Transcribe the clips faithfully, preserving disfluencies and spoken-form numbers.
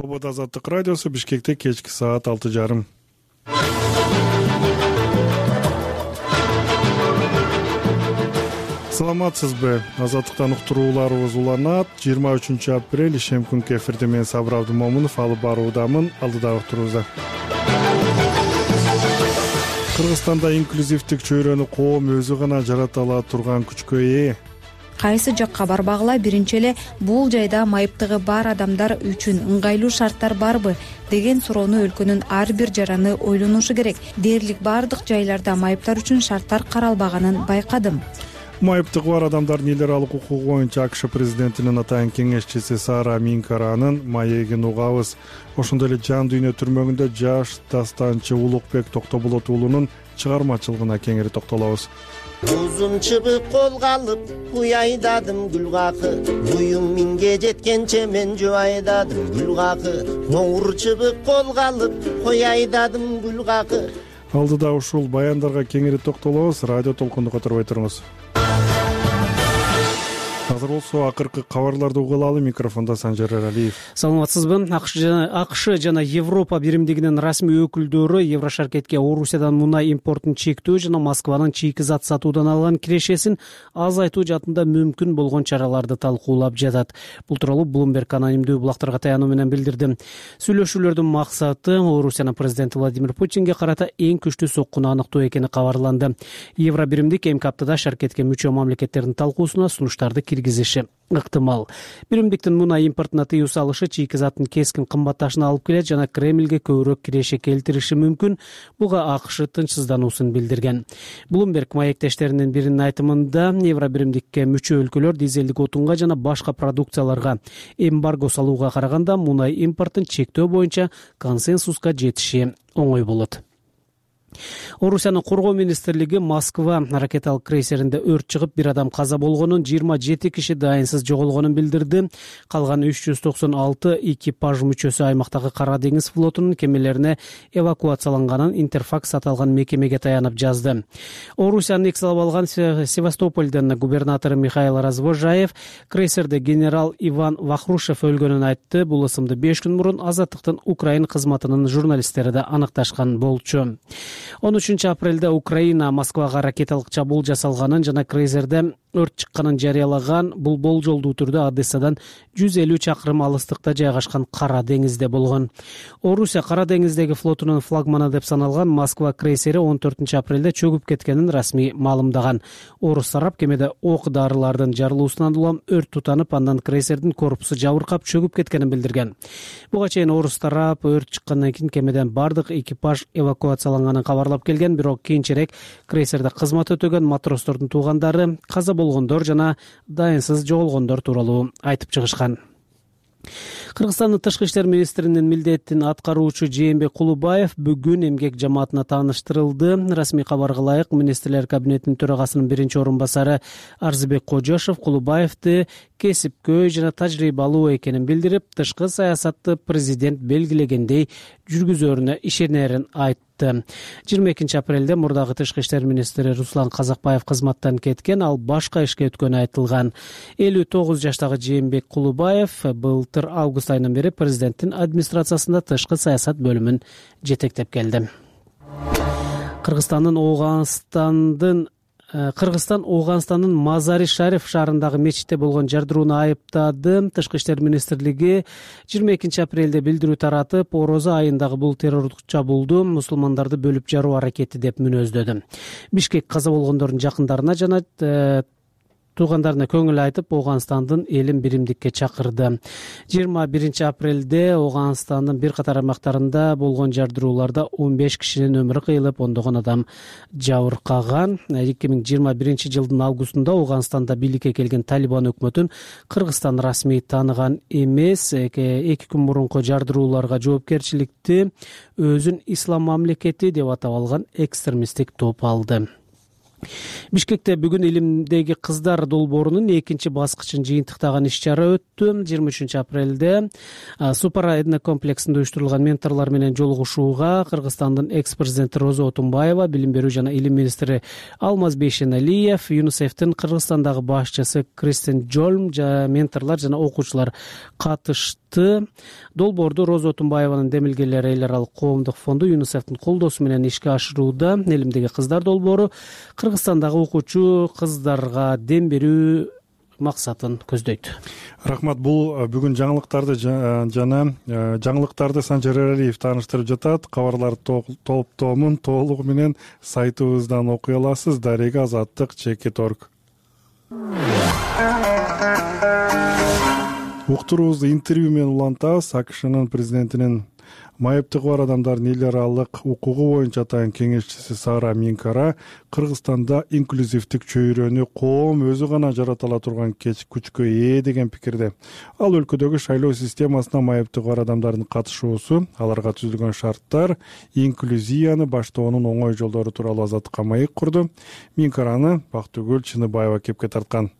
Обод Азаттык радиосу, Бишкекте кечки саат алты жарым. Саламатсызбы? Азаттыктан уктурууларыбыз уланат. жыйырма үчүнчү апрель ишем күнкү эфирде мен Сабыр Абдымомунов алып баруудамын. Алдыда уктурубузда. Кыргызстанда инклюзивдик чөйрөнү коом өзү гана жарата ала турган күчкө ээ. Кайсы жакка барбагыла биринчи эле бул жайда майыптыгы бар адамдар үчүн ыңгайлуу шарттар барбы деген суроону өлкөнүн ар бир жараны ойлонушу керек. Дээрлик бардык жайларда майыптар үчүн шарттар каралбаганын байкадым. Майыптыгы бар адамдардын эл аралык укугу боюнча АКШ президентинин атайын кеңешчиси Сара Минкаранын маегин угабыз. Ошондой эле жан дүйнө түрмөгүндө жаш дастанчы Улукбек Токтоболот уулунун чыгармачылыгына кеңири токтолобуз. Узун чыбык колго алып куй айдадым гүл какы, буюм минге жеткенче мен жөө айдадым гүл какы, коңур чыбык колго алып кой айдадым гүл какы. Алдыда ушул баяндарга кеңири токтолобуз. Радио толкунду которбой туруңуз. Азыр болсо акыркы кабарларды угулалы. Микрофондо Санжар Эралиев. Саламатсызбы? АКШ жана Европа биримдигинин расмий өкүлдөрү Еврошаркетке Орусиядан мунай импортун чектөө жана Москванын чийки зат сатуудан алган кирешесин азайтуу жаатында мүмкүн болгон чараларды талкуулап жатат. Бул тууралуу Bloomberg анонимдүү булактарга таянуу менен билдирди. Сүйлөшүүлөрдүн максаты Орусиянын президенти Владимир Путинге карата эң күчтүү соккуну аныктоо экени кабарланды. Евро биримдик эмки аптада Шаркетке мүчө мамлекеттердин талкуусуна сунуштарды киргизиши ыктымал. Биримдиктин мунай импортуна тыюу салышы чийки заттын кескин кымбатташына алып келет жана Кремльге көбүрөөк киреше келтириши мүмкүн. Буга АКШ тынчсыздануусун билдирген. Bloomberg маектештеринин биринин айтымында Евро биримдикке мүчө өлкөлөр дизелдик отунга жана башка продукцияларга эмбарго салууга караганда мунай импортун чектөө боюнча консенсуска жетиши оңой болот. Орусиянын коргоо министрлиги Москва ракеталык крейсеринде өрт чыгып, бир адам каза болгонун, жыйырма жети киши дайынсыз жоголгонун билдирди. Калган үч жүз токсон алты экипаж мүчөсү аймактагы Кара деңиз флотунун кемелерине эвакуацияланганын Интерфакс аталган мекемеге таянып жазды. Орусиянын эки алып алган Севастопольден губернатору Михаил Развожаев крейсерде генерал Иван Вахрушев өлгөнүн айтты. Бул ысымды беш күн мурун Азаттыктын Украина кызматынын журналисттери да аныкташкан болчу. он үчүнчү апрелде Украина Москвага ракеталык чабуул жасалганын жана крейсерде өрт чыкканын жарыялаган. Бул болжолдуу түрдө Одессадан жүз элүү чакырым алыстыкта жайгашкан Кара деңизде болгон. Орусия Кара деңиздеги флотунун флагманы деп саналган Москва крейсери он төртүнчү апрелде чөгүп кеткенин расмий маалымдаган. Орус тарап кемеде ок дарылардын жарылуусунан улам өрт тутанып, андан крейсердин корпусу жабыркап чөгүп кеткенин билдирген. Буга чейин Орус тарап өрт чыккандан кийин кемеден бардык экипаж эвакуацияланганын кабарлап келген, бирок кийинчерээк крейсерде кызмат өтөгөн матросдордун туугандары каза болгондор жана дайынсыз жоголгондор тууралуу айтып чыгышкан. Кыргызстандын тышкы иштер министринин милдетин аткаруучу Жээнбек Кулубаев бүгүн эмгек жамаатына тааныштырылды. Расмий кабарга ылайык, министрлер кабинетинин төрагасынын биринчи орун басары Арзыбек Кожошов Кулубаевди кесипкөй жана тажрыйбалуу экенин билдирип, тышкы саясатты президент белгилегендей жүргүзөрүнө ишенерин айтты. жыйырма экинчи апрелде мурдагы тышкы иштер министри Руслан Казакбаев кызматтан кеткен, ал башка ишке өткөнү айтылган. элүү тогуз жаштагы Жээнбек Кулубаев былтыр август айынан бери президенттин администрациясында тышкы саясат бөлүмүн жетектеп келди. Кыргызстандын Оганстандын Кыргызстан Оганстандын Мазари Шариф шаарындагы мечитте болгон жардырууну айыптады. Тышкы иштер министрлиги жыйырма экинчи апрелде билдирүү таратып, Орозо айындагы бул террорлук чабуулду мусулмандарды бөлүп жаруу аракети деп мүнөздөдү. Бишкек каза болгондордун жакындарына жана туугандарына көңүл айтып, Оганстандын элин биримдикке чакырды. жыйырма биринчи апрелде Оганстандын бир катар аймактарында болгон жардырууларда он беш кишинин өмүрү кыйылып, ондогон адам жабыркаган. эки миң жыйырма биринчи жылдын августунда Оганстанда бийликке келген Талибан өкмөтүн Кыргызстан расмий тааныган эмес. эки күн мурунку жардырууларга жоопкерчиликти өзүн ислам мамлекети деп атап алган экстремисттик топ алды. Бишкекте бүгүн илимдеги кыздар долбоорунун экинчи баскычын жыйынтыктаган иш чара өттү. жыйырма үчүнчү апрелде Супара этнокомплексинде уюштурулган менторлор менен жолугушууга Кыргызстандын экс президенти Роза Отунбаева, билим берүү жана илим министри Алмаз Бейшеналиев, ЮНИСЕФтин Кыргызстандагы башчысы Кристин Джольм, менторлор жана окуучулар катышты. Долбоорду Роза Отунбаеванын демилгелери эл аралык коомдук фонду ЮНИСЕФтин колдоосу менен ишке ашырууда. Элимдеги кыздар долбоору Кыргызстандагы окуучу кыздарга дем берүү максатын көздөйт. Рахмат. Бул бүгүн жаңылыктарды жана жаңылыктарды Санжар Эралиев тааныштырып жатат. Кабарлар топтомун толугу менен сайтыбыздан окуй аласыз. Дарега азаттык чекит точка орг. Уктуруубузду интервью менен улантабыз. АКШнын президентинин майыптыгы бар адамдардын эл аралык укугу боюнча атайын кеңешчиси Сара Минкара Кыргызстанда инклюзивдик чөйрөнү коом өзү гана жарата ала турган күчкө ээ деген пикирде. Ал өлкөдөгү шайлоо системасына майыптыгы бар адамдардын катышуусу, аларга түзүлгөн шарттар, инклюзияны баштоонун оңой жолдору тууралуу азаттыкка маек курду. Минкараны Бактыгүл Чыныбаева кепке тарткан.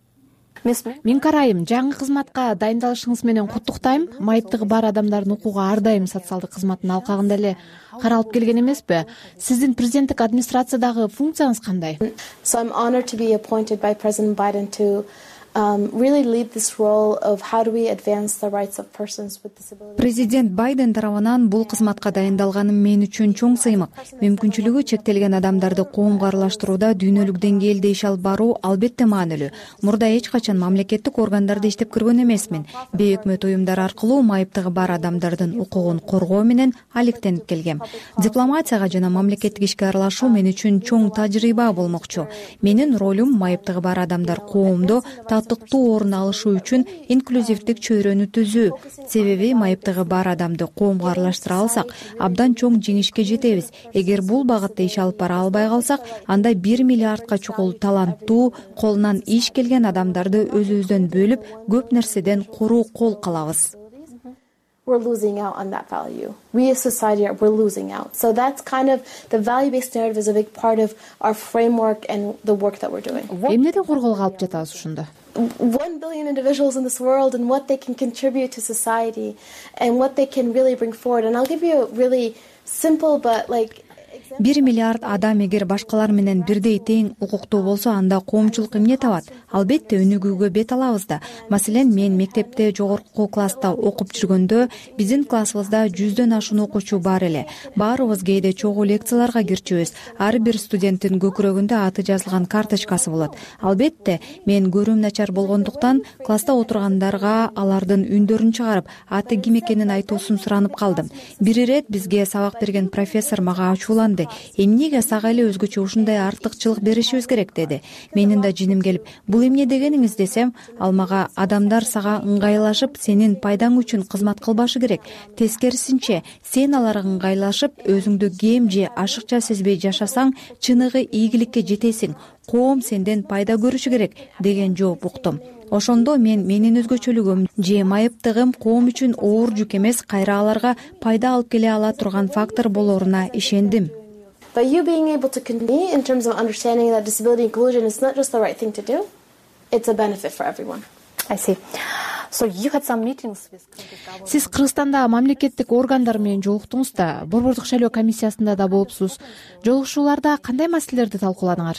Минкара айым, жаңы кызматка дайындалышыңыз менен куттуктайм. Майыптыгы бар адамдардын укугу ар дайым социалдык кызматтын алкагында эле каралып келген эмеспи? Сиздин президенттик администрациядагы функцияңыз кандай? So I'm honored to be appointed by President Biden to Um, really lead this role of how do we advance the rights of persons with disabilities. Президент Байден тарабынан бул кызматка дайындалганым мен үчүн чоң сыймык. Мүмкүнчүлүгү чектелген адамдарды коомго аралаштырууда дүйнөлүк деңгээлде иш алып баруу албетте маанилүү. Мурда эч качан мамлекеттик органдарда иштеп көргөн эмесмин. Бейөкмөт уюмдар аркылуу майыптыгы бар адамдардын укугун коргоо менен алектенип келгем. Дипломатияга жана мамлекеттик ишке аралашуу мен үчүн чоң тажрыйба болмокчу. Менин ролум майыптыгы бар адамдар коомдо татыктуу орун алышы үчүн инклюзивдик чөйрөнү түзүү. Себеби майыптыгы бар адамды коомго аралаштыра алсак, абдан чоң жеңишке жетебиз. Эгер бул багытта иш алып бара албай калсак, анда бир миллиардка чукул таланттуу, колунан иш келген адамдарды өзүбүздөн бөлүп, көп нерседен куру кол калабыз. We're losing out on that value. We as society, are, we're losing out. So that's kind of the value-based narrative is a big part of our framework and the work that we're doing. Эмнеден корголго алып жатабыз ушунда? One billion individuals in this world and what they can contribute to society and what they can really bring forward. And I'll give you a really simple but like бир миллиард адам эгер башкалар менен бирдей тең укуктуу болсо, анда коомчулук эмне табат? Албетте өнүгүүгө бет алабыз да. Маселен, мен мектепте жогорку класста окуп жүргөндө биздин классыбызда жүздөн ашуун окуучу бар эле. Баарыбыз кээде чогуу лекцияларга кирчүбүз. Ар бир студенттин көкүрөгүндө аты жазылган карточкасы болот. Албетте, мен көрүүм начар болгондуктан класста отургандарга алардын үндөрүн чыгарып, аты ким экенин айтуусун суранып калдым. Бир ирет бизге сабак берген профессор мага ачууланды. Эмнеге сага эле өзгөчө ушундай артыкчылык беришибиз керек деди. Менин да жиним келип, бул эмне дегениңиз десем, ал мага адамдар сага ыңгайлашып, сенин пайдаң үчүн кызмат кылбашы керек. Тескерисинче, сен аларга ыңгайлашып, өзүңдү кем же ашыкча сезбей жашасаң, чыныгы ийгиликке жетесиң. Коом сенден пайда көрүшү керек деген жооп уктум. Ошондо мен менин өзгөчөлүгүм же майыптыгым коом үчүн оор жүк эмес, кайра аларга пайда алып келе ала турган фактор болоруна ишендим. But you being able to continue in terms of understanding that disability inclusion is not just the right thing to do, it's a benefit for everyone. I see. So you had some meetings with Сиз Кыргызстанда мамлекеттик органдар менен жолуктуңуз да, Борбордук шайлоо комиссиясында да болупсуз. Жолугушууларда кандай маселелерди талкууладыңар?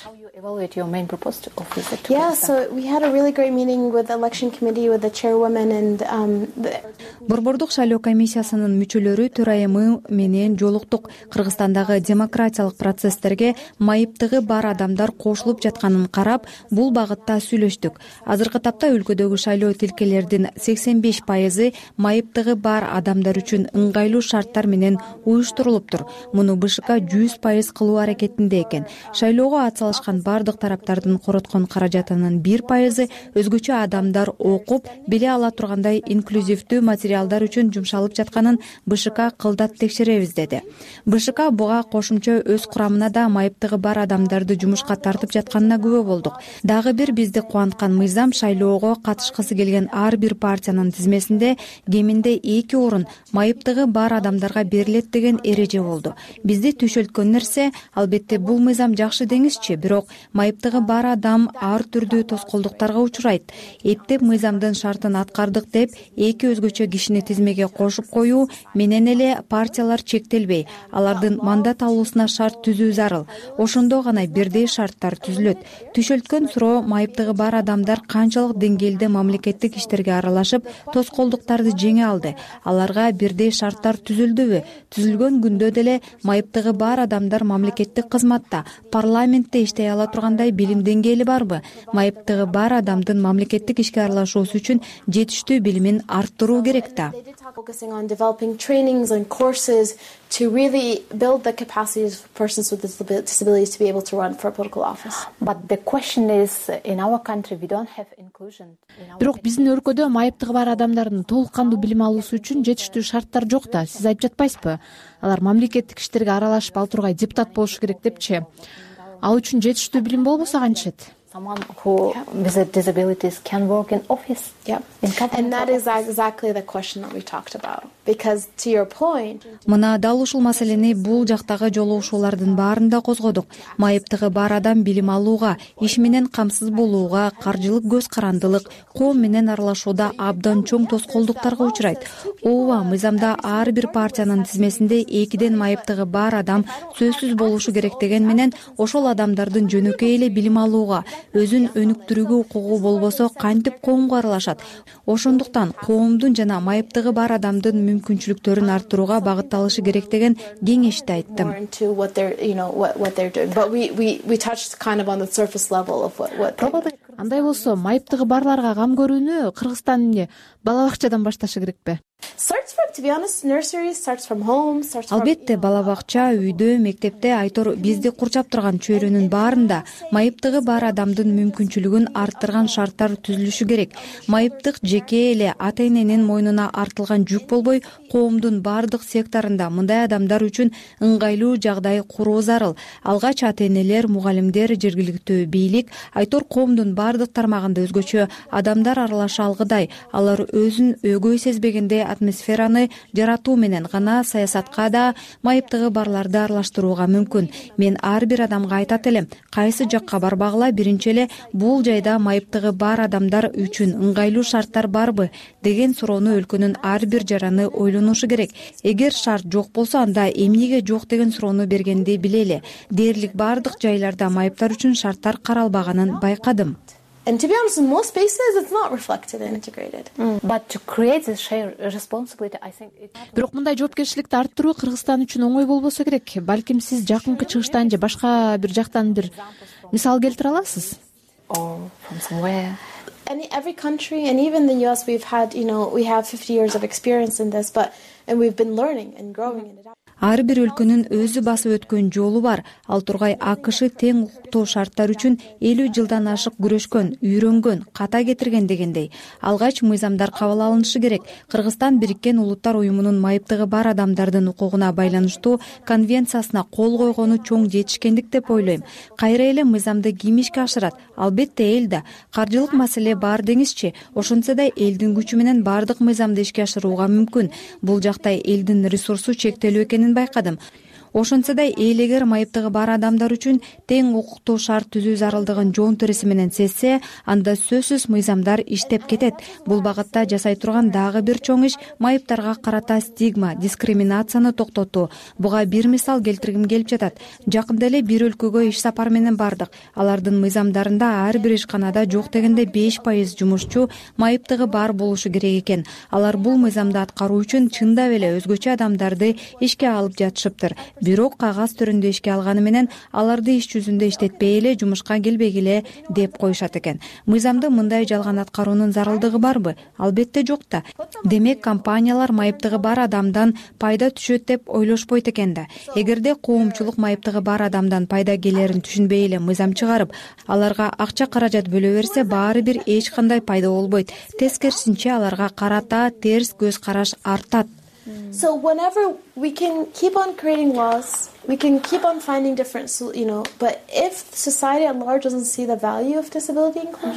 Yeah, so we had a really great meeting with the election committee with the chairwoman and um the... Борбордук шайлоо комиссиясынын мүчөлөрү төрайымы менен жолуктук. Кыргызстандагы демократиялык процесстерге майыптыгы бар адамдар кошулуп жатканын карап, бул багытта сүйлөштүк. Азыркы тапта өлкөдөгү шайлоо тилкелердин сексен беш пайызы майыптыгы бар адамдар үчүн ыңгайлуу шарттар менен уюштурулуптур. Муну БШК жүз пайыз кылуу аракетинде экен. Шайлоого атсалышкан бардык тараптардын короткон каражатынын бир пайызы өзгөчө адамдар окуп, биле ала тургандай инклюзивдүү материалдар үчүн жумшалып жатканын БШК кылдат текшеребиз деди. БШК буга кошумча өз курамына да майыптыгы бар адамдарды жумушка тартып жатканына күбө болдук. Дагы бир бизди кубанткан мыйзам шайлоого катышкысы келген ар бир партиянын тизмесинде кеминде эки орун майыптыгы бар адамдарга берилет деген эреже болду. Бизди түшөлткөн нерсе, албетте бул мыйзам жакшы деңизчи, бирок майыптыгы бар адам ар түрдүү тоскоолдуктарга учурайт. Эптеп мыйзамдын шартын аткардык деп эки өзгөчө кишини тизмеге кошуп коюу менен эле партиялар чектелбей, алардын мандат алуусуна шарт түзүү зарыл. Ошондо гана бирдей шарттар түзүлөт. Түшөлткөн суроо майыптыгы бар адамдар канчалык деңгээлде мамлекеттик иштерге аралашып, тоскоолдуктарды жеңе алды. Аларга бирдей шарттар түзүлдүбү? Түзүлгөн күндө деле майыптыгы бар адамдар мамлекеттик кызматта, парламентте иштей ала тургандай билим деңгээли барбы? Майыптыгы бар адамдын мамлекеттик ишке аралашуусу үчүн жетиштүү билимин арттыруу керек да. Focusing on developing trainings and courses to really build the capacities for persons with disabilities to be able to run for a political office. But the question is, in our country, we don't have inclusion. Бирок биздин өлкөдө майыптыгы бар адамдардын толук кандуу билим алуусу үчүн жетиштүү шарттар жок да. Сиз айтып жатпайсызбы? Алар мамлекеттик иштерге аралашып ал тургай депутат болушу керек депчи. Ал үчүн жетиштүү билим болбосо кантишет? Someone who with disabilities can work in office. Yeah. And that is exactly the question that we talked about. Because to your point, мына дал ушул маселени бул жактагы жолугушуулардын баарында козгодук. Майыптыгы бар адам билим алууга, иш менен камсыз болууга, каржылык көз карандылык, коом менен аралашууда абдан чоң тоскоолдуктарга учурайт. Ооба, мыйзамда ар бир партиянын тизмесинде экиден майыптыгы бар адам сөзсүз болушу керек деген менен ошол адамдардын жөнөкөй эле билим алууга, өзүн өнүктүрүүгө укугу болбосо кантип коомго аралашат? Ошондуктан коомдун жана майыптыгы бар адамдын мүмкүнчүлүктөрүн арттырууга багытталышы керек деген кеңешти айттым. Андай болсо, майыптыгы барларга кам көрүүнү Кыргызстан эмне бала бакчадан башташы керекпи? Албетте, бала бакча, үйдө, мектепте, айтор бизди курчап турган чөйрөнүн баарында майыптыгы бар адамдын мүмкүнчүлүгүн арттырган шарттар түзүлүшү керек. Майыптык жеке эле ата-эненин мойнуна артылган жүк болбой, коомдун бардык секторунда мындай адамдар үчүн ыңгайлуу жагдай куруу зарыл. Алгач ата-энелер, мугалимдер, жергиликтүү бийлик, айтор коомдун бардык тармагында өзгөчө адамдар аралаша алгыдай, алар өзүн өгөй сезбегенде атмосфераны жаратуу менен гана саясатка да майыптыгы барларды аралаштырууга мүмкүн. Мен ар бир адамга айтат элем, кайсы жакка барбагыла биринчи эле бул жайда майыптыгы бар адамдар үчүн ыңгайлуу шарттар барбы деген суроону өлкөнүн ар бир жараны ойлонушу керек. Эгер шарт жок болсо, анда эмнеге жок деген суроону бергенди билели. Дээрлик бардык жайларда майыптар үчүн шарттар каралбаганын байкадым. And to be honest, in most spaces, it's not reflected and integrated. Mm. But to create this shared responsibility, I think it... Бирок мындай жоопкерчиликти арттыруу Кыргызстан үчүн оңой болбосо керек. Балким сиз жакынкы чыгыштан же башка бир жактан бир мисал келтире аласыз? Or from somewhere. And every country, and even the U S, we've had, you know, we have fifty years of experience in this, but and we've been learning and growing and adapting. Ар бир өлкөнүн өзү басып өткөн жолу бар. Ал тургай АКШ тең укуктуу шарттар үчүн элүү жылдан ашык күрөшкөн, үйрөнгөн, ката кетирген дегендей. Алгач мыйзамдар кабыл алынышы керек. Кыргызстан Бириккен Улуттар уюмунун майыптыгы бар адамдардын укугуна байланыштуу конвенциясына кол койгону чоң жетишкендик деп ойлойм. Кайра эле мыйзамды ким ишке ашырат? Албетте эл да. Каржылык маселе бар деңизчи. Ошончо да элдин күчү менен бардык мыйзамды ишке ашырууга мүмкүн. Бул жакта элдин ресурсу чектелүү экенин байкадым. Ошончо да эл эгер майыптыгы бар адамдар үчүн тең укуктуу шарт түзүү зарылдыгын жоон тереси менен сезсе, анда сөзсүз мыйзамдар иштеп кетет. Бул багытта жасай турган дагы бир чоң иш майыптарга карата стигма, дискриминацияны токтотуу. Буга бир мисал келтиргим келип жатат. Жакында эле бир өлкөгө иш сапар менен бардык. Алардын мыйзамдарында ар бир ишканада жок дегенде беш пайыз жумушчу майыптыгы бар болушу керек экен. Алар бул мыйзамды аткаруу үчүн чындап эле өзгөчө адамдарды ишке алып жатышыптыр. Бирок кагаз түрүндө ишке алганы менен аларды иш жүзүндө иштетпей эле жумушка келбегиле деп коюшат экен. Мыйзамды мындай жалган аткаруунун зарылдыгы барбы? Албетте жок да. Демек компаниялар майыптыгы бар адамдан пайда түшөт деп ойлошпойт экен да. Эгерде коомчулук майыптыгы бар адамдан пайда келерин түшүнбей эле мыйзам чыгарып, аларга акча каражат бөлө берсе, баары бир эч кандай пайда болбойт. Тескерисинче аларга карата терс көз караш артат. So whenever we can keep on creating laws, we can keep on finding different, you know, but if society at large doesn't see the value of disability inclusion,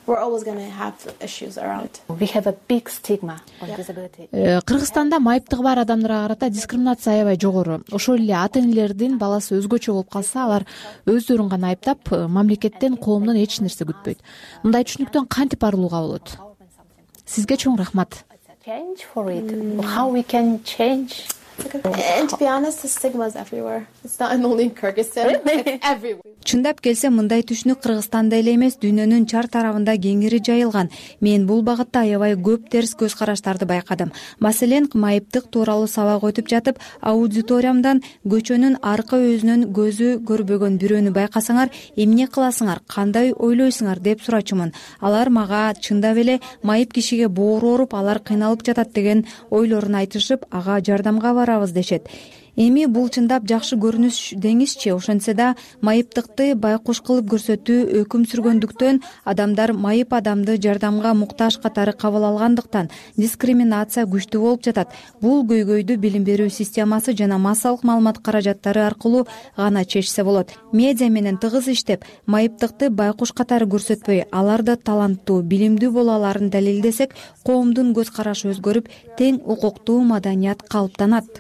we're always going to have issues around. We have a big stigma on disability. Кыргызстанда майыптыгы бар адамдарга карата дискриминация аябай жогору. Ошол эле ата энелердин баласы өзгөчө болуп калса, алар өздөрүн гана айыптап, мамлекеттен, коомдон эч нерсе күтпөйт. Мындай түшүнүктөн кантип арылууга болот? Сизге чоң рахмат. Change for it. How we can change? And to be honest, the stigma is everywhere. It's not only in Kyrgyzstan, it's everywhere. Чындап келсе, мындай түшүнүк Кыргызстанда эле эмес, дүйнөнүн чар тарабында кеңири жайылган. Мен бул багытта аябай көп терс көз караштарды байкадым. Маселен, майыптык тууралуу сабак өтүп жатып, аудиториямдан көчөнүн аркы өзүнүн көзү көрбөгөн бирөөнү байкасаңар, эмне кыласыңар, кандай ойлойсуңар деп сурачумун. Алар мага чындап эле майып кишиге боору ооруп, алар кыйналып жатат деген ойлорун айтышып, ага жардамга барабыз дешет. Эми бул чындап жакшы көрүнүш деңизчи, ошентсе да майыптыкты байкуш кылып көрсөтүү өкүм сүргөндүктөн адамдар майып адамды жардамга муктаж катары кабыл алгандыктан дискриминация күчтүү болуп жатат. Бул көйгөйдү билим берүү системасы жана массалык маалымат каражаттары аркылуу гана чечсе болот. Медиа менен тыгыз иштеп, майыптыкты байкуш катары көрсөтпөй, аларды таланттуу, билимдүү боло аларын далилдесек, коомдун көз карашы өзгөрүп, тең укуктуу маданият калыптанат.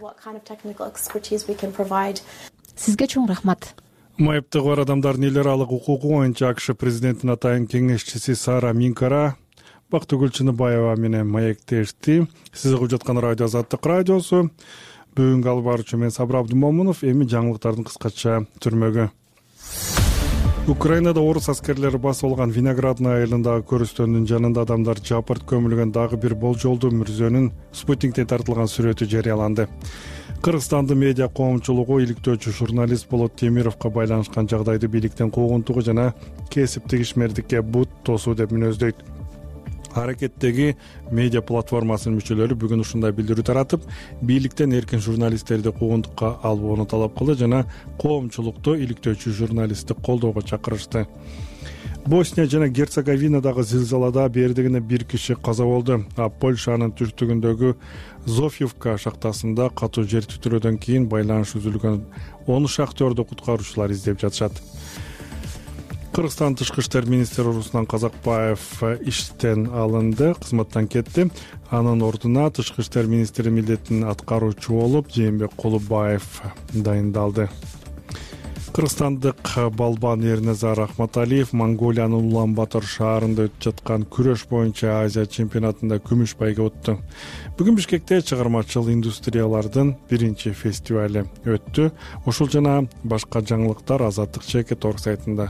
Сизге чоң рахмат. Майыптыгы бар адамдардын эл аралык укугу боюнча АКШ президентинин атайын кеңешчиси Сара Минкара Бактыгүл Чыныбаева менен маектешти. Сиз угуп жаткан радио Азаттык радиосу. Бүгүнкү алып баруучу мен Сабыр Абдумомунов. Эми жаңылыктардын кыскача түрмөгү. Украинада орус аскерлери басып алган Виноградный айылындагы көрүстөндүн жанында адамдар жапырт көмүлгөн дагы бир болжолдуу мүрзөнүн спутниктен тартылган сүрөтү жарыяланды. Кыргызстандын медиа коомчулугу иликтөөчү журналист Болот Темировго байланышкан жагдайды бийликтен куугунтугу жана кесиптик ишмердикке бут тосуу деп мүнөздөйт. Аракеттеги медиа платформасынын мүчөлөрү бүгүн ушундай билдирүү таратып, бийликтен эркин журналисттерди куугунтукка албоону талап кылды жана коомчулукту иликтөөчү журналистти колдоого чакырышты. Босния жана Герцеговинадагы зилзалада бердигине бир киши каза болду. А Польшанын түштүгүндөгү Зофьевка шахтасында катуу жер титирөөдөн кийин байланыш үзүлгөн он шахтёрду куткаруучулар издеп жатышат. Кыргызстан тышкы иштер министри Руслан Казакбаев иштен алынды, кызматтан кетти. Анын ордуна тышкы иштер министри милдетин аткаруучу болуп Жээнбек Кулубаев дайындалды. Кыргызстандык балбан Эрнезар Ахматалиев Монголиянын Улан-Батор шаарында өтүп жаткан күрөш боюнча Азия чемпионатында күмүш байга өттү. Бүгүн Бишкекте чыгармачыл индустриялардын биринчи фестивалы өттү. Ушул жана башка жаңылыктар Азаттык чекит орг сайтында.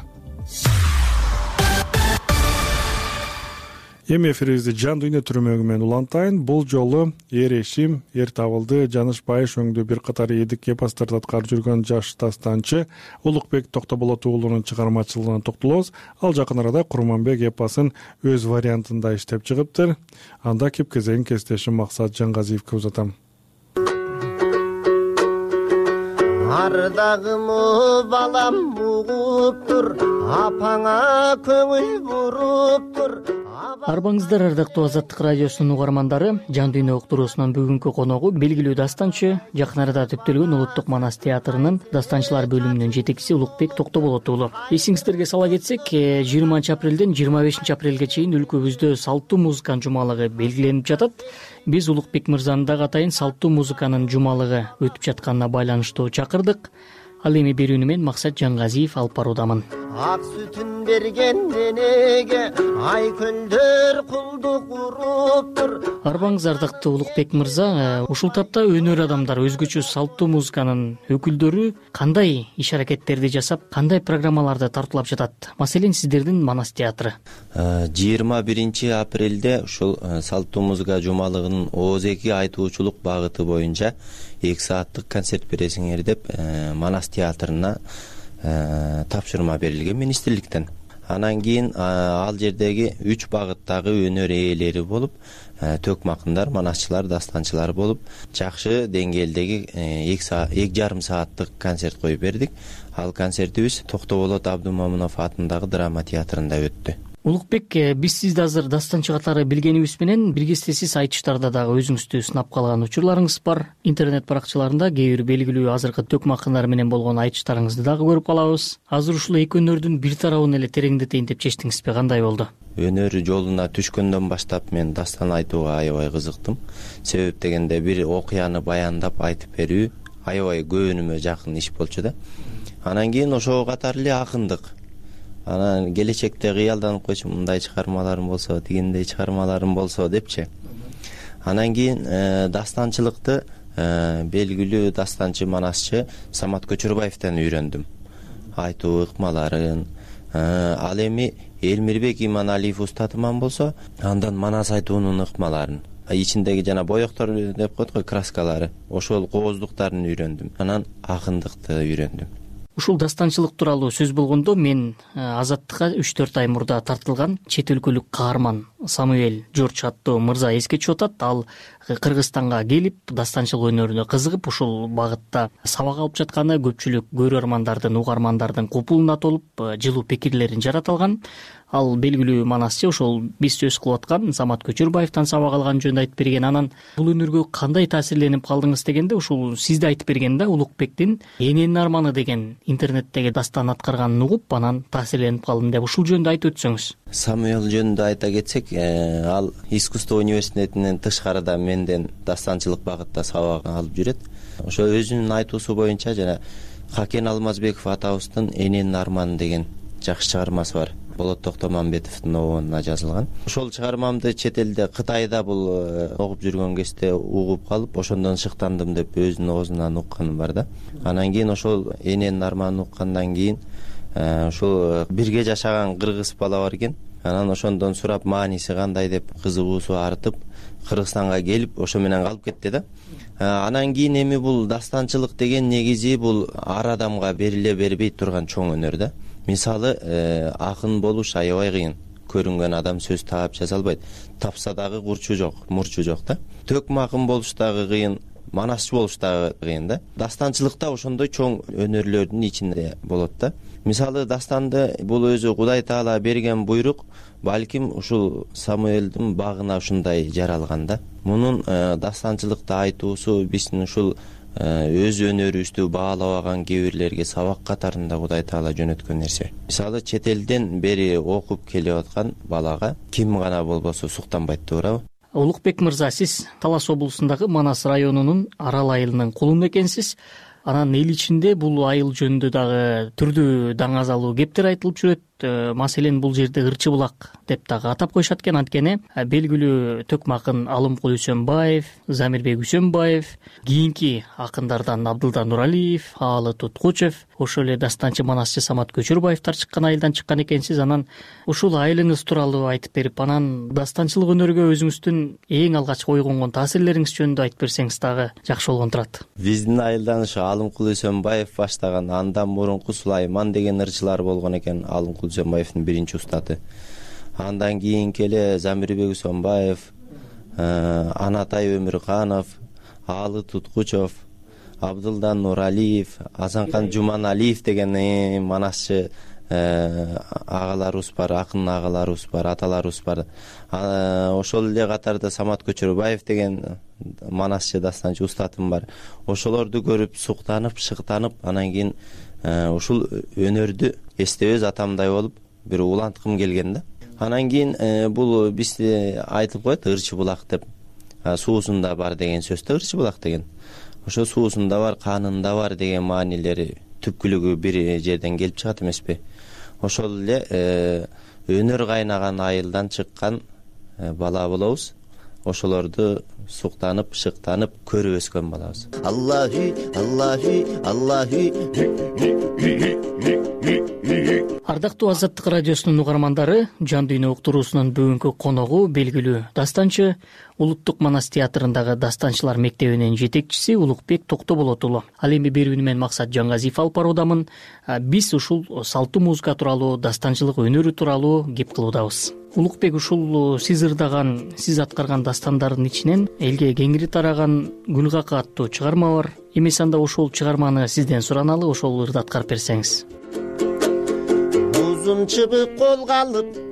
Эми эфирибизди жан дүйнө түрмөгү менен улантайын. Бул жолу эр эшим, эр табылды, жанышпай шөңдүү бир катар эдик эпосторду аткарып жүргөн жаш дастанчы Улукбек Токтоболот уулунун чыгармачылыгына токтолобуз. Ал жакын арада Курманбек эпосын өз вариантында иштеп чыгыптыр. Анда кеп-кезегин кесиптешим Максат Жангазиевке узатам. Ардагымы балам угуптур, апаңа көңүл буруптур. Арбаңыздар ардактуу Азаттык радиосунун угармандары, жан дүйнө уктуруусунун бүгүнкү коногу белгилүү дастанчы, жакын арада түптөлгөн Улуттук Манас театрынын дастанчылар бөлүмүнүн жетекчиси Улукбек Токтоболот уулу. Эсиңиздерге сала кетсек, жыйырманчы апрелден жыйырма бешинчи апрелге чейин өлкөбүздө салттуу музыканын жумалыгы белгиленип жатат. Биз Улукбек мырзанын дагы атайын салттуу музыканын жумалыгы өтүп жатканына байланыштуу чакырдык. Ал эми берүүнү мен Максат Жангазиев алып баруудамын. Ак сүтүн берген денеге ай көлдөр кулдук уруптур. Арбаңыз ардактуу Улукбек мырза, ушул тапта өнөр адамдар, өзгөчө салттуу музыканын өкүлдөрү кандай иш аракеттерди жасап, кандай программаларды тартуулап жатат? Маселен, сиздердин Манас театры. жыйырма биринчи апрелде ушул салттуу музыка жумалыгынын ооз-эки айтуучулук багыты боюнча эки сааттык концерт бересиңер деп Манас театрына тапшырма берилген министрликтен. Анан кийин ал жердеги үч багыттагы өнөр ээлери болуп, төкмакындар, манасчылар, дастанчылар болуп, жакшы деңгээлдеги эки жарым сааттык концерт коюп бердик. Ал концертибиз Токтоболот Абдумомунов атындагы драма театрында өттү. Улукбек, биз сизди азыр дастанчы катары билгенибиз менен биргесте сиз айтыштарда дагы өзүңүздү сынап калган учурларыңыз бар. Интернет баракчаларында кээ бир белгилүү азыркы төкмө акындар менен болгон айтыштарыңызды дагы көрүп калабыз. Азыр ушул эки өнөрдүн бир тарабын эле тереңдетейин деп чечтиңизби? Кандай болду? Өнөр жолуна түшкөндөн баштап мен дастан айтууга аябай кызыктым. Себеп дегенде бир окуяны баяндап айтып берүү аябай көбүнүмө жакын иш болчу да. Анан кийин ошого катары эле акындык. Анан келечекте кыялданып койчумун, мындай чыгармаларым болсо, тигиндей чыгармаларым болсо депчи. Анан кийин дастанчылыкты белгилүү дастанчы, манасчы Самат Көчөрбаевден үйрөндүм. Айтуу ыкмаларын. Ал эми Элмирбек Иманалиев устатыман болсо, андан манас айтуунун ыкмаларын, ичиндеги жана боектор деп коет го, краскалары, ошол кооздуктарын үйрөндүм. Анан акындыкты үйрөндүм. Ушул дастанчылык тууралуу сөз болгондо мен Азаттыкка үч төрт ай мурда тартылган чет өлкөлүк каарман Самуэль Жорж аттуу мырза эске түшүп атат. Ал Кыргызстанга келип, дастанчылык өнөрүнө кызыгып, ушул багытта сабак алып жатканы көпчүлүк көрөрмандардын, угармандардын купулуна толуп, жылуу пикирлерин жарата алган. Ал белгилүү манасчы ошол биз сөз кылып аткан Самат Көчөрбаевден сабак алган жөнүндө айтып берген. Анан бул өнөргө кандай таасирленип калдыңыз дегенде, ушул сизде айтып берген да, Улукбектин Эненин арманы деген интернеттеги дастан аткарганын угуп, анан таасирленип калдым деп, ушул жөнүндө айтып өтсөңүз. Самуэль жөнүндө айта кетсек, ал искусство университетинен тышкарыда менден дастанчылык багытта сабак алып жүрөт. Ошо өзүнүн айтуусу боюнча жана Хакен Алмазбеков атабыздын Эненин арманы деген жакшы чыгармасы бар. Болот Токтомамбетовдун обондуна жазылган. Ошол чыгармамды чет элде, Кытайда бул окуп жүргөн кезде угуп калып, ошондон шыктандым деп өзүнүн оозунан укканым бар да. Анан кийин ошол Эненин арманын уккандан кийин ошол бирге жашаган кыргыз бала бар экен. Анан ошондон сурап, мааниси кандай деп кызыгуусу артып, Кыргызстанга келип, ошо менен калып кетти да. Анан кийин эми бул дастанчылык деген негизи бул ар адамга бериле бербей турган чоң өнөр да. Мисалы, акын болуш аябай кыйын. Көрүнгөн адам сөз таап жаза албайт. Тапса дагы курчу жок, мурчу жок да. Төкмө акын болуш дагы кыйын, манасчы болуш дагы кыйын да. Дастанчылыкта ошондой чоң өнөрлөрдүн ичинде болот да. Мисалы, дастанды бул өзү Кудай Таала берген буйрук, балким ушул Самуэлдин багына ушундай жаралган да. Мунун дастанчылыкта айтуусу биздин ушул өз өнөрүбүздү баалабаган кээ бирлерге сабак катарында Кудай Таала жөнөткөн нерсе. Мисалы, чет элден бери окуп келип аткан балага ким гана болбосо суктанбайт, туурабы? Улукбек мырза, сиз Талас облусундагы Манас районунун Арал айылынын кулуну экенсиз. Анан эл ичинде бул айыл жөнүндө дагы түрдүү даңазалуу кептер айтылып жүрөт. Маселен, бул жерде Ырчы булак деп дагы атап коюшат экен. Анткени белгилүү төкмө акын Алымкул Үсөнбаев, Замирбек Үсөнбаев, кийинки акындардан Абдылда Нуралиев, Аалы Туткучев, ошол эле дастанчы манасчы Самат Көчөрбаевдер чыккан айылдан чыккан экенсиз. Анан ушул айылыңыз тууралуу айтып берип, анан дастанчылык өнөргө өзүңүздүн эң алгач койгонгон таасирлериңиз жөнүндө айтып берсеңиз дагы жакшы болгон турат. Биздин айылдан ошо Алымкул Үсөнбаев баштаган, андан мурунку Сулайман деген ырчылар болгон экен. Алымкул Үсөнбаевдин биринчи устаты. Андан кийин келе Замирбек Үсөнбаев, Анатай Өмүрканов, Аалы Туткучев, Абдылда Нуралиев, Азанкан Жуманалиев деген манасчы агаларыбыз бар, акын агаларыбыз бар, аталарыбыз бар. Ошол эле катарда Самат Көчөрбаев деген манасчы дастанчы устатым бар. Ошолорду көрүп суктанып, шыктанып, анан кийин ушул өнөрдү эстебез атамдай болуп бир уланткым келген да. Анан кийин бул бизде айтып коет Ырчы булак деп. Суусунда бар деген сөздө Ырчы булак деген. Ошо суусунда бар, канында бар деген маанилери түпкүлүгү бир жерден келип чыгат эмеспи? Ошол эле өнөр кайнаган айылдан чыккан бала болобуз. Ошолорду суктанып, шыктанып көрүп өскөн балабыз. Аллахи, Аллахи, Аллахи. Ардактуу Азаттык радиосунун угармандары, Жан дүйнө уктуруусунун бүгүнкү коногу белгилүү дастанчы, Улуттук Манас театрындагы дастанчылар мектебинин жетекчиси Улукбек Токтоболот уулу. Ал эми берүүнү мен Максат Жангазиев алып баруудамын. Биз ушул салттуу музыка тууралуу, дастанчылык өнөрү тууралуу кеп кылуудабыз. Улукбек, ушул сиз ырдаган, сиз аткарган дастандардын ичинен элге кеңири тараган Гүлгакы аттуу чыгарма бар. Эмес анда ошол чыгарманы сизден сураналы, ошол ырды аткарып берсеңиз. Узун чыбык колго алып,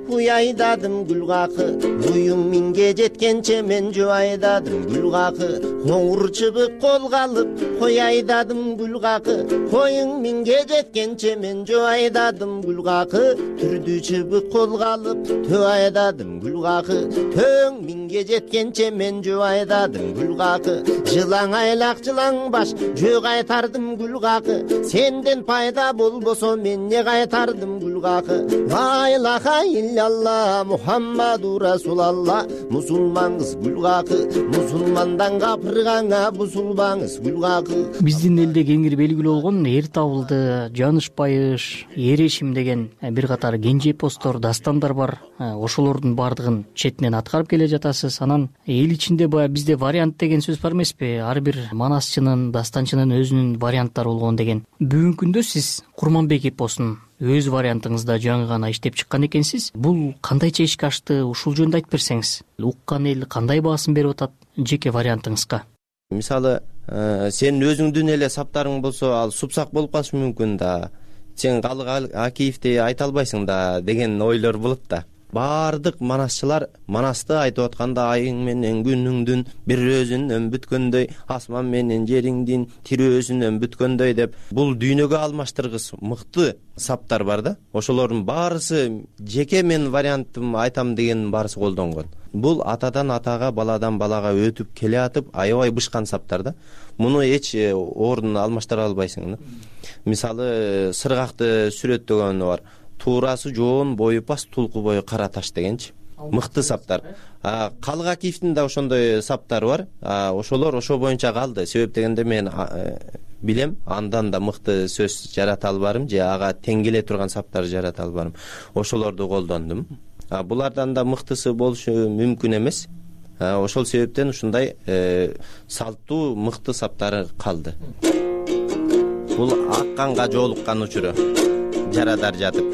уй айдадым гүл какы, буюм миңге жеткенче мен жөө айдадым гүл какы, коңур чыбык колго алып кой айдадым гүл какы, коюң миңге жеткенче мен жөө айдадым гүл какы, түрдүү чыбык колго алып төө айдадым гүл какы, төөң миңге жеткенче мен жөө айдадым гүл какы, жылаң айлак жылаң баш жөө кайтардым гүл какы, сенден пайда болбосо мен не кайтардым гүл какы, ла илаха иллалла Мухаммаду Расулалла, мусулман кыз гүл какы, мусулмандан капыргаңа бузулбаңыз гүл какы. Биздин элде кеңири белгилүү болгон эр табылды, жаныш байыш, эрешим деген бир катар кенже эпостор, дастандар бар. Ошолордун баардыгын четинен аткарып келе жатасыз. Анан эл ичинде баягы бизде вариант деген сөз бар эмеспи? Ар бир манасчынын, дастанчынын өзүнүн варианттары болгон деген. Бүгүнкү күндө сиз Курманбек эпосун өз вариантыңызда жаңы гана иштеп чыккан экенсиз. Бул кандайча ишке ашты? Ушул жөнүндө айтып берсеңиз. Уккан эл кандай баасын берип атат жеке вариантыңызга? Мисалы, сен өзүңдүн эле саптарың болсо, ал супсак болуп калышы мүмкүн да. Сен Калык Акиевди айта албайсың да деген ойлор болот да. Баардык манасчылар манасты айтып атканда айың менен күнүңдүн бир өзүнөн бүткөндөй, асман менен жериңдин тирөөсүнөн бүткөндөй деп бул дүйнөгө алмаштыргыс мыкты саптар бар да. Ошолордун баарысы жеке мен вариантым айтам деген баарысы колдонгон. Бул атадан атага, баладан балага өтүп келе атып аябай бышкан саптар да. Муну эч ордун алмаштыра албайсың да. Мисалы, сыргакты сүрөттөгөнү бар. Туурасы жоон, бою пас, тулку бою кара таш дегенчи. Мыкты саптар. Калык Акиевдин да ошондой саптары бар. Ошолор ошо боюнча калды. Себеп дегенде мен билем, андан да мыкты сөз жарата албарым, же ага тең келе турган саптар жарата албарым. Ошолорду колдондум. Булардан да мыктысы болушу мүмкүн эмес. Ошол себептен ушундай салттуу мыкты саптары калды. Бул акканга жолуккан учуру жарадар жатып.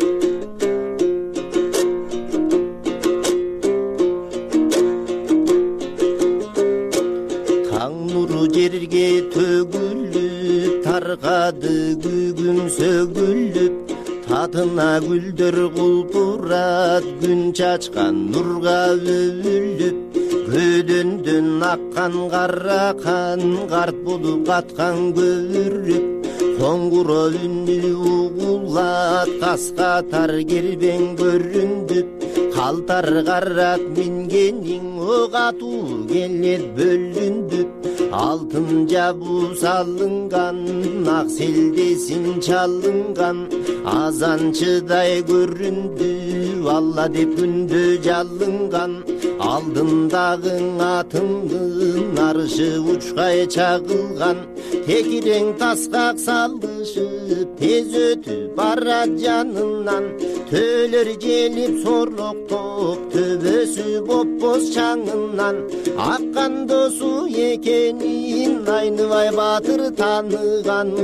Таң нуру жерге төгүлүп, таркады күгүм сөгүлүп, татына гүлдөр кулпурат, күн чачкан нурга өвүлүп, көдөндөн аккан кара кан, карт болуп каткан көбүрүп, коңгуро үнү угулат, каскатар кербең көрүндүп, калтар карат мингениң ок атуу келет бөлүндүп, алтын жабуу салынган, ак селдесин чалынган, азанчыдай көрүндү, алла деп күндө жалынган, алдындагы атыңдын аршы учкай чагылган, текирең таскак салышып, тез өтүп барат жанынан, төөлөр желип сорлоктоп, төбөсү бопбоз чаңынан, аккан досу экенин Айныбай баатыр таныган.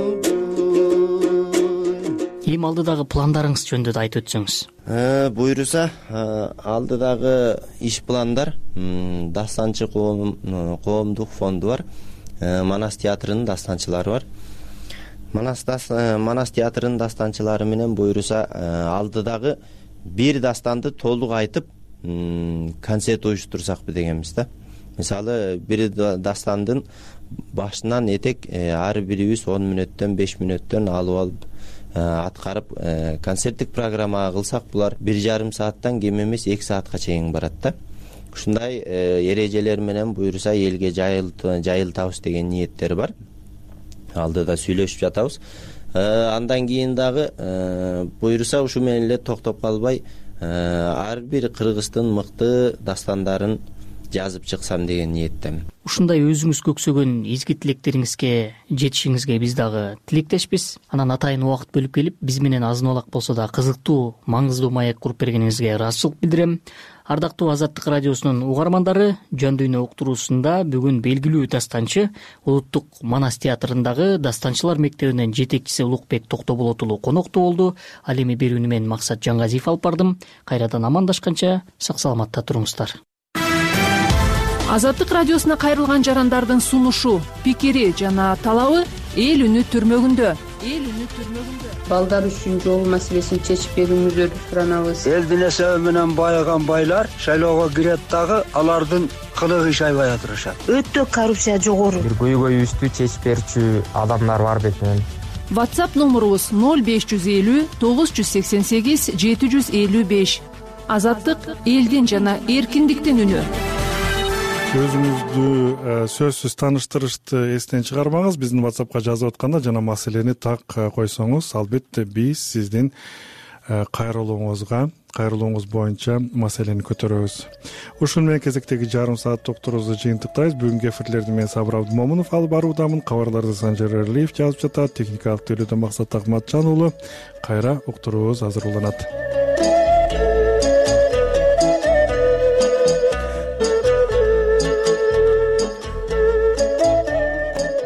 Эми алдыдагы пландарыңыз жөнүндө да айтып өтсөңүз. Буйруса, алдыдагы иш пландар дастанчы коомдук фонду бар. Манас театрынын дастанчылары бар. Манас Манас театрынын дастанчылары менен буйруса алдыдагы бир дастанды толук айтып, концерт уюштурсакпы дегенбиз да. Мисалы, бир дастандын башынан этек ар бирибиз он мүнөттөн беш мүнөттөн алып алып аткарып концерттик программа кылсак, булар бир жарым сааттан кем эмес эки саатка чейин барат да. Ушундай эрежелер менен буйруса элге жайылтабыз деген ниеттер бар. Алдыда сүйлөшүп жатабыз. Андан кийин дагы буйруса ушу менен эле токтоп калбай, ар бир кыргыздын мыкты дастандарын жазып чыксам деген ниеттемин. Ушундай өзүңүз көксөгөн изги тилектериңизге жетишиңизге биз дагы тилектешпиз. Анан атайын убакыт бөлүп келип, биз менен азын олак болсо да кызыктуу, маңыздуу маек куруп бергениңизге ыраазычылык билдирем. Ардактуу Азаттык радиосунун угармандары, Жан дүйнө уктуруусунда бүгүн белгилүү дастанчы, Улуттук Манас театрындагы дастанчылар мектебинин жетекчиси Улукбек Токтоболотулу конокто болду. Ал эми берүүнү мен Максат Жаңгазиев алып бардым. Кайрадан амандашканча сак саламатта туруңуздар. Азаттык радиосуна кайрылган жарандардын сунушу, пикири жана талабы эл үнү түрмөгүндө. эл үнү түрмөгүндө. Балдар үчүн жол маселесин чечип берүүңүздөрдү суранабыз. Элдин эсеби менен байыган байлар шайлоого кирет дагы алардын кылыгы иш аябай атырышат. Өтө коррупция жогору. Бир көйгөйүбүздү чечип берчү адамдар бар бетинен. WhatsApp номурубуз ноль беш жүз элүү тогуз жүз сексен сегиз жети жүз элүү беш. Азаттык элдин жана эркиндиктин үнү. Өзүңүздү сөзсүз тааныштырышты эстен чыгармаңыз. Биздин WhatsAppка жазып атканда жана маселени так койсоңуз, албетте биз сиздин кайрылууңузга кайрылууңуз боюнча маселени көтөрөбүз. Ушун менен кезектеги жарым саат докторубузду жыйынтыктайбыз. Бүгүнкү эфирлерди мен Сабыр Абдымомунов алып баруудамын. Кабарларды Санжар Эрлиев жазып жатат. Техникалык тейлөөдө Максат Акматжан уулу. Кайра уктуруубуз азыр уланат.